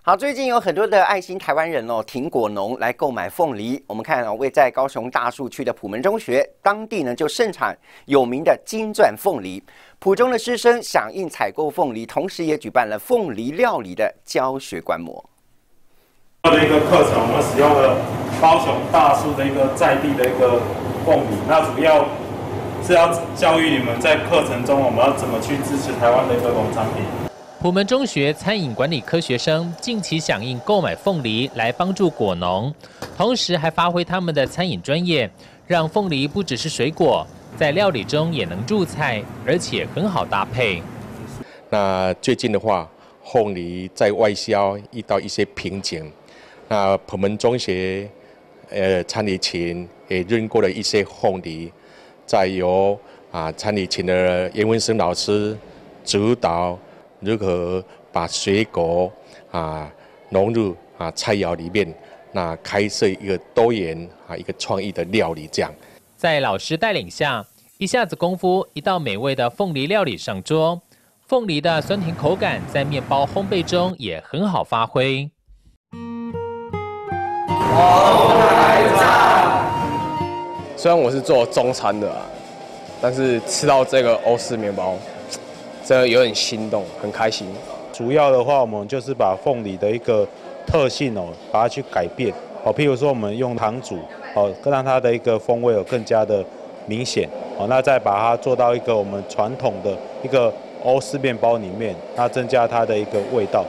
好，最近有很多的爱心台湾人挺果农来购买凤梨。我们看位在高雄大树区的普门中学，当地呢就盛产有名的金钻凤梨。普中的师生响应采购凤梨，同时也举办了凤梨料理的教学观摩。 的一个课程，我们使用了高雄大树的一个在地的一个凤梨，那主要是要教育你们在课程中我们要怎么去支持台湾的一个农产品。 普门中学餐饮管理科学生近期响应购买凤梨来帮助果农，同时还发挥他们的餐饮专业，让凤梨不只是水果，在料理中也能入菜，而且很好搭配。 那最近的话，凤梨在外销遇到一些瓶颈，那普门中学餐礼群也认过了一些凤梨，再由餐礼群的严文生老师指导。如何把水果融入菜肴里面，那开设一个多元一个创意的料理这样。 在老师带领下，一下子功夫，一道美味的凤梨料理上桌。凤梨的酸甜口感在面包烘焙中也很好发挥。 虽然我是做中餐的但是吃到这个欧式面包。真的有点心动，很开心。 主要的话，我们就是把凤梨的一个特性把它去改变譬如说我们用糖煮更让它的一个风味更加的明显那再把它做到一个我们传统的一个欧式面包里面，那增加它的一个味道。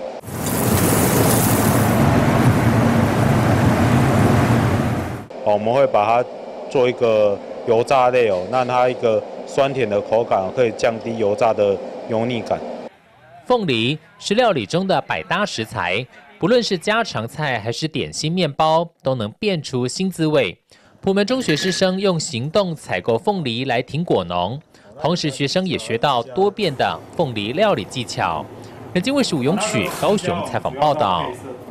我们会把它做一个油炸类让它一个酸甜的口感可以降低油炸的油腻感。 凤梨是料理中的百搭食材，不论是家常菜还是点心面包，都能变出新滋味。普门中学师生用行动采购凤梨来挺果农，同时学生也学到多变的凤梨料理技巧。人间卫视吴永曲高雄采访报道。